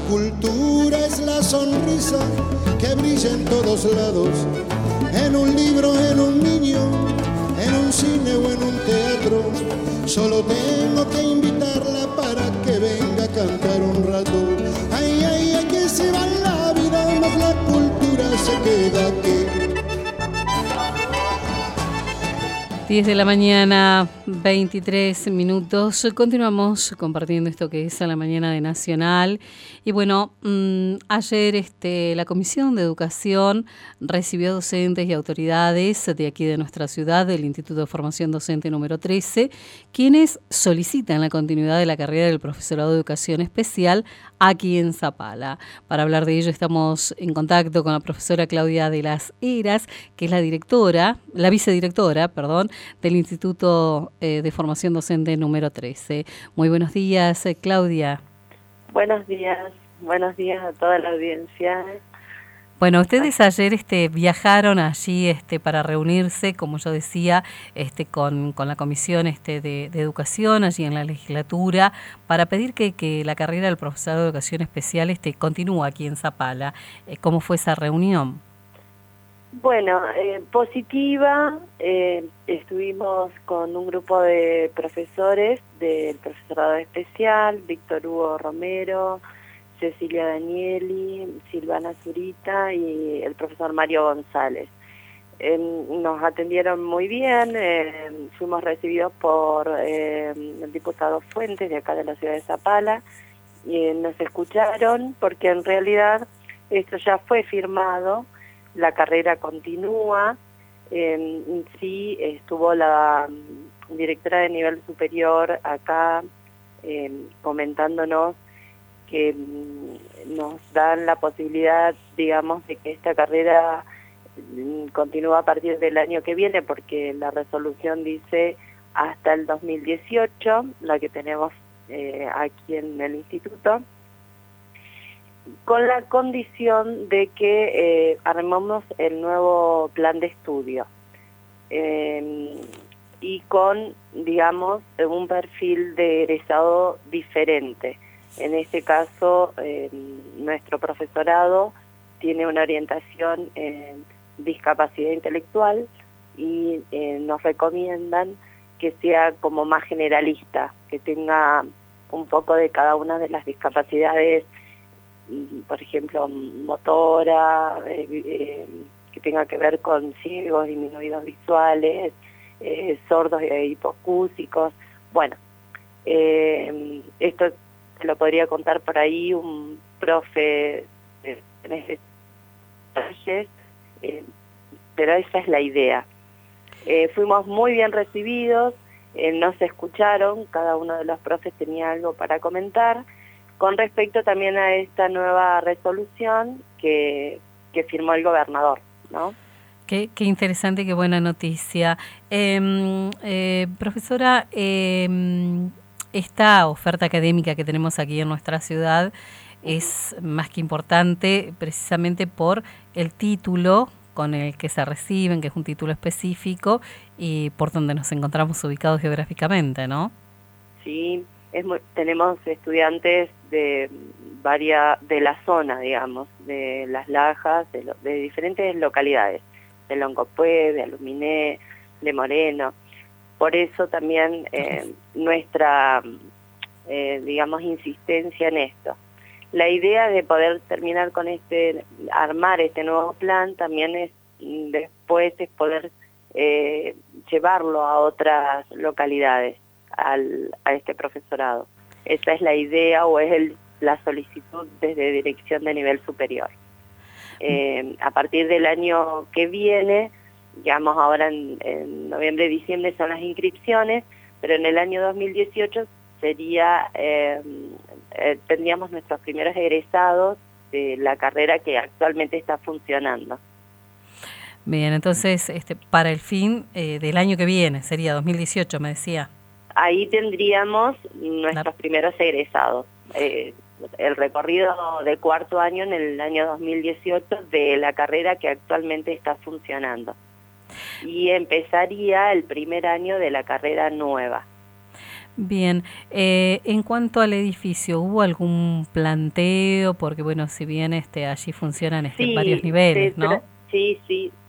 cultura es la sonrisa que brilla en todos lados, en un libro, en un niño, en un cine o en un teatro. Solo tengo que invitarla para que venga a cantar un rato. Ay, ay, ay, que se va la vida, más la cultura se queda aquí. 10 de la mañana, 23 minutos. Continuamos compartiendo esto que es a la mañana de Nacional. Y bueno, ayer la Comisión de Educación recibió docentes y autoridades de aquí de nuestra ciudad, del Instituto de Formación Docente número 13, quienes solicitan la continuidad de la carrera del profesorado de Educación Especial aquí en Zapala. Para hablar de ello estamos en contacto con la profesora Claudia de las Heras, que es la vicedirectora, del Instituto de Formación Docente número 13. Muy buenos días, Claudia. Buenos días a toda la audiencia. Bueno, ustedes ayer viajaron allí para reunirse, como yo decía, con la Comisión de Educación allí en la legislatura, para pedir que la carrera del profesorado de Educación Especial continúe aquí en Zapala. ¿Cómo fue esa reunión? Bueno, positiva. Estuvimos con un grupo de profesores del profesorado especial, Víctor Hugo Romero, Cecilia Danieli, Silvana Zurita y el profesor Mario González. Nos atendieron muy bien, fuimos recibidos por el diputado Fuentes de acá de la ciudad de Zapala, y nos escucharon porque en realidad esto ya fue firmado, la carrera continúa. Sí estuvo la directora de nivel superior acá comentándonos que nos dan la posibilidad, digamos, de que esta carrera continúe a partir del año que viene, porque la resolución dice hasta el 2018, la que tenemos aquí en el instituto, con la condición de que armemos el nuevo plan de estudio y con, digamos, un perfil de egresado diferente. En este caso, nuestro profesorado tiene una orientación en discapacidad intelectual y nos recomiendan que sea como más generalista, que tenga un poco de cada una de las discapacidades, por ejemplo, motora, que tenga que ver con ciegos, disminuidos visuales, sordos e hipoacúsicos. Bueno, esto te lo podría contar por ahí un profe en este talleres, pero esa es la idea. Fuimos muy bien recibidos, nos escucharon, cada uno de los profes tenía algo para comentar, con respecto también a esta nueva resolución que firmó el gobernador, ¿no? Qué interesante, qué buena noticia. Profesora, esta oferta académica que tenemos aquí en nuestra ciudad es más que importante precisamente por el título con el que se reciben, que es un título específico, y por donde nos encontramos ubicados geográficamente, ¿no? Sí, tenemos estudiantes de la zona, digamos, de Las Lajas, de diferentes localidades, de Loncopué, de Aluminé, de Moreno. Por eso también nuestra, digamos, insistencia en esto. La idea de poder terminar con armar este nuevo plan también es después es poder llevarlo a otras localidades, a este profesorado. Esa es la idea o es la solicitud desde Dirección de Nivel Superior. A partir del año que viene, digamos ahora en noviembre, diciembre son las inscripciones, pero en el año 2018 tendríamos nuestros primeros egresados de la carrera que actualmente está funcionando. Bien, entonces para el fin del año que viene, sería 2018, me decía. Ahí tendríamos nuestros primeros egresados. El recorrido de cuarto año en el año 2018 de la carrera que actualmente está funcionando. Y empezaría el primer año de la carrera nueva. Bien, en cuanto al edificio, ¿hubo algún planteo? Porque bueno, si bien allí funcionan Sí, varios niveles, ¿no? Sí,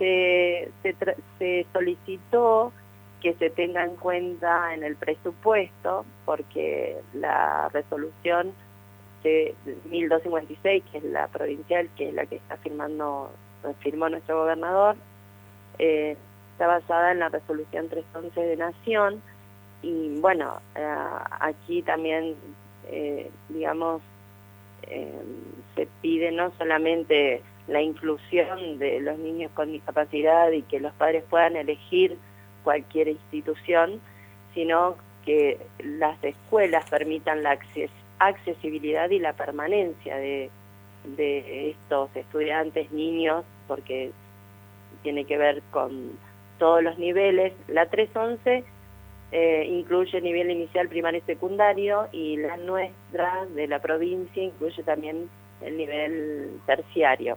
se solicitó que se tenga en cuenta en el presupuesto, porque la resolución de 1256, que es la provincial, que es la que firmó nuestro gobernador, está basada en la resolución 311 de Nación. Y bueno, aquí también, digamos, se pide no solamente la inclusión de los niños con discapacidad y que los padres puedan elegir cualquier institución, sino que las escuelas permitan la accesibilidad y la permanencia de estos estudiantes, niños, porque tiene que ver con todos los niveles. La 311 incluye nivel inicial, primario y secundario, y la nuestra de la provincia incluye también el nivel terciario.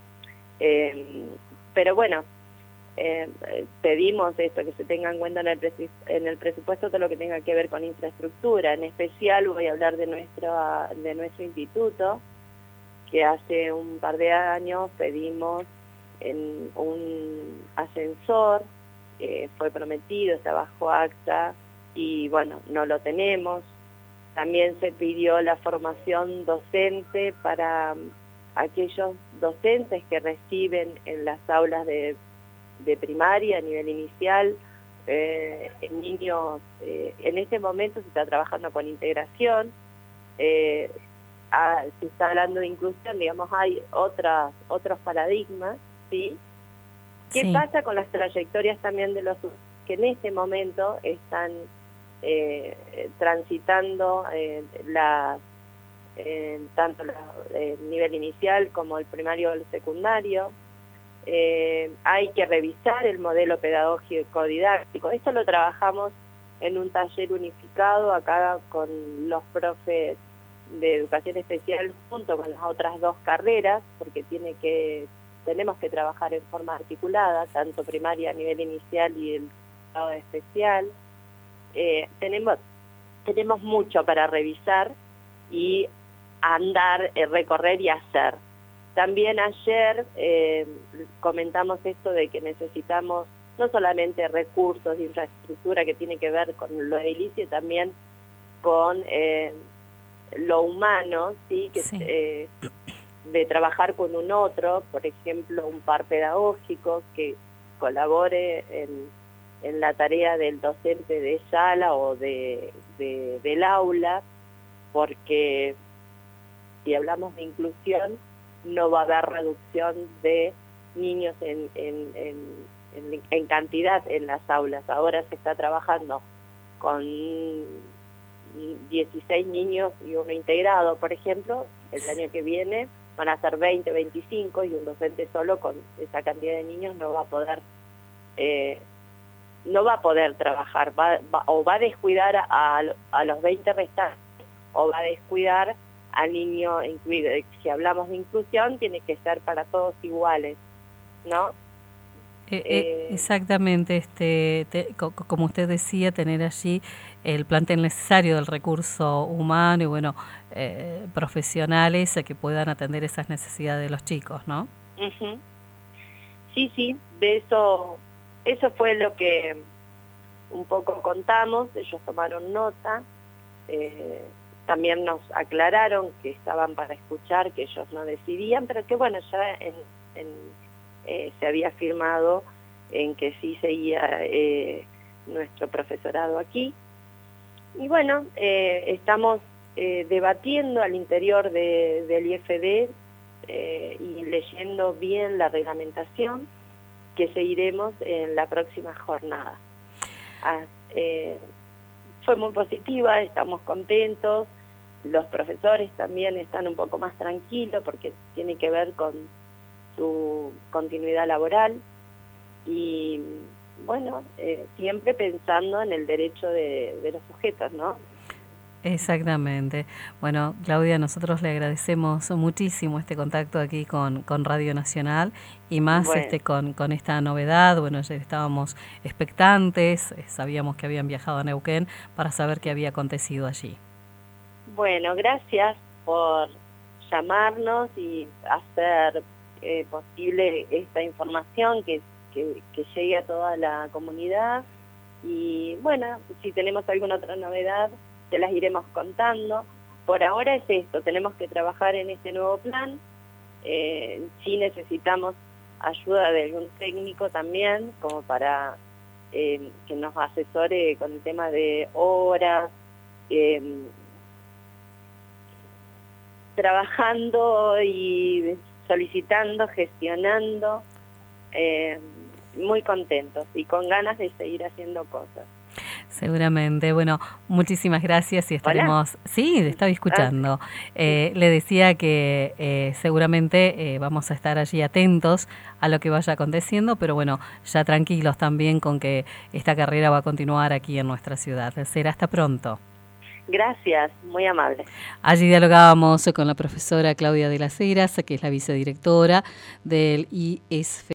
Pero bueno, pedimos esto, que se tenga en cuenta en el presupuesto todo lo que tenga que ver con infraestructura. En especial voy a hablar de nuestro instituto, que hace un par de años pedimos un ascensor. Fue prometido, está bajo acta y bueno, no lo tenemos. También se pidió la formación docente para aquellos docentes que reciben en las aulas de primaria a nivel inicial, en niños. En este momento se está trabajando con integración, se está hablando de inclusión, digamos, hay otros paradigmas, ¿sí? ¿Qué pasa con las trayectorias también de los que en este momento están transitando tanto el nivel inicial como el primario o el secundario? Hay que revisar el modelo pedagógico didáctico. Esto lo trabajamos en un taller unificado acá con los profes de educación especial junto con las otras dos carreras, porque tenemos que trabajar en forma articulada, tanto primaria a nivel inicial y el grado especial. Tenemos mucho para revisar y andar, recorrer y hacer. También ayer comentamos esto de que necesitamos no solamente recursos de infraestructura que tiene que ver con lo edilicio, también con lo humano, ¿sí? De trabajar con un otro, por ejemplo, un par pedagógico que colabore en la tarea del docente de sala o del aula, porque si hablamos de inclusión, no va a haber reducción de niños en cantidad en las aulas. Ahora se está trabajando con 16 niños y uno integrado, por ejemplo. El año que viene van a ser 20, 25 y un docente solo con esa cantidad de niños no va a poder trabajar, o va a descuidar a los 20 restantes, o va a descuidar al niño incluido. Si hablamos de inclusión, tiene que ser para todos iguales, ¿no? Exactamente, como usted decía, tener allí el plantel necesario del recurso humano y bueno, profesionales que puedan atender esas necesidades de los chicos, ¿no? Uh-huh. Sí, de eso fue lo que un poco contamos. Ellos tomaron nota, también nos aclararon que estaban para escuchar, que ellos no decidían, pero que bueno, ya se había firmado en que sí seguía nuestro profesorado aquí. Y bueno, estamos debatiendo al interior del IFD y leyendo bien la reglamentación que seguiremos en la próxima jornada. Fue muy positiva, estamos contentos, los profesores también están un poco más tranquilos porque tiene que ver con su continuidad laboral y bueno, siempre pensando en el derecho de los sujetos, ¿no? Exactamente. Bueno, Claudia, nosotros le agradecemos muchísimo este contacto aquí con Radio Nacional y más Bueno. con esta novedad. Bueno, ya estábamos expectantes, sabíamos que habían viajado a Neuquén para saber qué había acontecido allí. Bueno, gracias por llamarnos y hacer posible esta información que llegue a toda la comunidad. Y bueno, si tenemos alguna otra novedad, te las iremos contando. Por ahora es esto, tenemos que trabajar en este nuevo plan. Sí necesitamos ayuda de algún técnico también, como para que nos asesore con el tema de horas, trabajando y solicitando, gestionando, muy contentos y con ganas de seguir haciendo cosas. Seguramente. Bueno, muchísimas gracias y estaremos... ¿Hola? Sí, estaba escuchando. Le decía que seguramente vamos a estar allí atentos a lo que vaya aconteciendo, pero bueno, ya tranquilos también con que esta carrera va a continuar aquí en nuestra ciudad. Será hasta pronto. Gracias, muy amable. Allí dialogábamos con la profesora Claudia de las Heras, que es la vicedirectora del ISF.